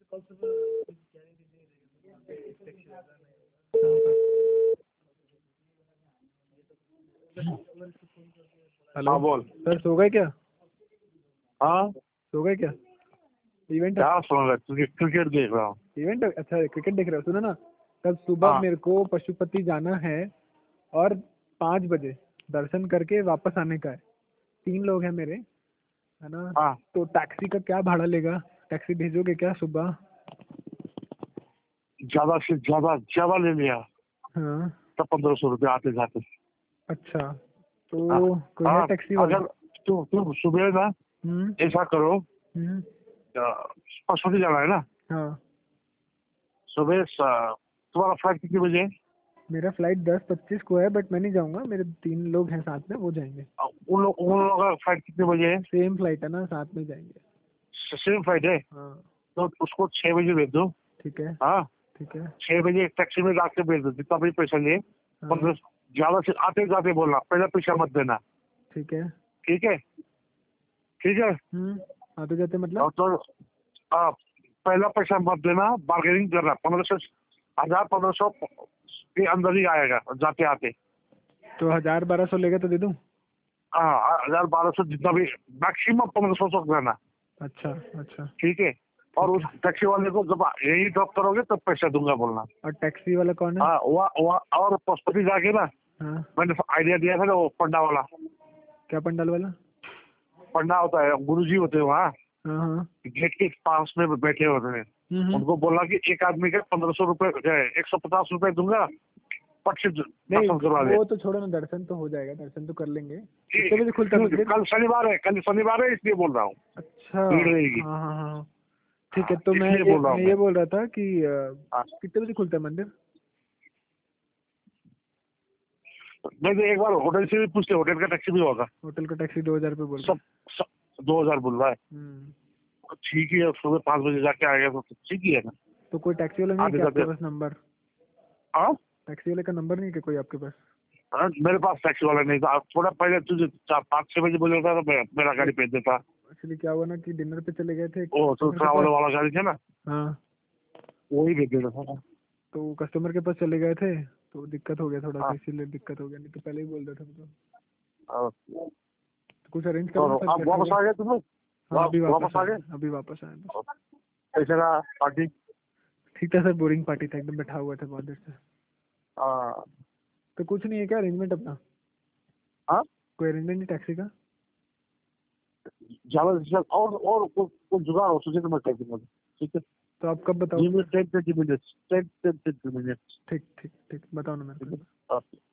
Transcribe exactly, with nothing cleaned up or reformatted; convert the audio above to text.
Hello हाँ बोल। Sir, सो गए क्या? हाँ सो गए क्या? इवेंट क्या सुन रहा है? क्रिकेट देख रहा हूँ। इवेंट अच्छा क्रिकेट देख रहे हो? सुनो ना, कल सुबह हाँ मेरे को पशुपति जाना है और पाँच बजे दर्शन करके वापस आने का है। तीन लोग हैं मेरे, है ना? हाँ तो टैक्सी का क्या भाड़ा लेगा? टैक्सी भेजोगे क्या सुबह? ज्यादा से ज्यादा ज्यादा ले लिया हाँ तो पंद्रह सौ रुपये आते जाते। अच्छा, हाँ तो कोई है हाँ, टैक्सी वाला? अगर तू तू सुबह ना हम्म ऐसा करो, हम्म पशुपति जाना है ना, हाँ, सुबह स- तुम्हारा फ्लाइट कितने बजे है? मेरा फ्लाइट दस पच्चीस को है, बट मैं नहीं जाऊंगा, मेरे तीन लोग हैं साथ में, वो जाएंगे। उन लोग उन लोगों का फ्लाइट कितने बजे है? सेम फ्लाइट है ना, साथ में जाएंगे। सेम फ्लाइट है हाँ तो उसको छह बजे भेज दो। ठीक है हाँ, ठीक है। छह बजे एक टैक्सी में जाके भेज दो, जितना भी पैसा ले। हाँ पंद्रह ज्यादा से आते जाते बोलना, पहले पैसा मत देना। ठीक है। ठीक है ठीक है। हम्म आते जाते और मतलब? तो हाँ, पहला पैसा मत देना, बार्गेनिंग करना। पंद्रह सौ हजार पंद्रह सौ के अंदर ही आएगा जाते आते। तो हजार बारह सौ लेगा तो दे दूं? हाँ, हजार बारह सौ जितना भी, मैक्सिमम पंद्रह सौ तक देना। अच्छा अच्छा ठीक है। और उस ठीक है। टैक्सी वाले को जब यही ड्रॉप करोगे तब पैसा दूंगा बोलना। और टैक्सी वाला कौन है? हाँ, वहाँ वहाँ और पशुपति जाके ना, हाँ, मैंने आइडिया दिया था ना, वो पंडा वाला। क्या पंडाल वाला? पंडा होता है, गुरुजी होते हैं वहाँ, हाँ हाँ। गेट के पास में बैठे होते हैं। हम्म हम्म। उनको बोला कि एक आदमी के पंद्रह सौ रुपए, एक सौ पचास रुपए दूंगा, पट से नहीं, दर्शन करवा दे। वो तो छोड़ो ना, दर्शन तो हो जाएगा, दर्शन तो कर लेंगे। कि- कितने बजे खुलता है क्यों? मंदिर? कल शनिवार है, कल शनिवार है इसलिए बोल रहा हूँ, अच्छा भीड़ रहेगी। हाँ हाँ हाँ। ठीक है, हाँ, तो मैं इसलिए ये बोल रहा हूँ मैं मैं। ये बोल रहा था कि अ, हाँ, कितने बजे खुलता है मंदिर? मैं तो एक बार होटल से भी पूछ लिया, होटल का टैक्सी भी होगा। होटल का टैक्सी दो हजार रुपये बोल रहे सब, सब दो हजार बोल रहा है। हैं। हम्म ठीक ही है, सुबह पाँच बजे जाके आएगा तो ठीक ही है ना। तो कोई टैक्सी वाला नहीं है आधे क्या आपके जाते। पास नंबर? हाँ टैक्सी वाले का नंबर नहीं है क्या कोई आपके पास? हाँ, मेरे पास टैक्सी वाला नहीं था। थोड़ा पहले तुझे चार पाँच छह बजे बोले था तो मैं मेरा गाड़ी भेज देता। एक्चुअली क्या हुआ ना कि डिनर पे चले गए थे वो तो कस्टमर के ट्रैवल पास। वाला गाड़ी था ना, हाँ, वही भेज देता था। तो कस्टमर के पास चले गए थे, तो दिक्कत हो गया थोड़ा सा, हाँ इसीलिए दिक्कत हो गया, नहीं तो पहले ही बोल देता था तो। हाँ। तो कुछ अरेंज करो ना तो सर, आप कैसे वापस होगा? आ गए तुम्हें? हाँ वा, अभी वापस वापस आ आए, गए? अभी वापस आए बस। कैसे रहा पार्टी? ठीक था सर, बोरिंग पार्टी था, एकदम बैठा हुआ था बहुत देर से। हाँ तो कुछ नहीं है क्या अरेंजमेंट अपना? हाँ, कोई अरेंजमेंट नहीं टैक्सी का? ज्यादा से ज्यादा और और कुछ कुछ जुगाड़ हो सके तो मैं कर दूंगा। ठीक है। तो आप कब गिव बताओगे? Me ten twenty minutes, ten ten twenty minutes. ठीक ठीक ठीक, बताओ ना मेरे ठीक को। है।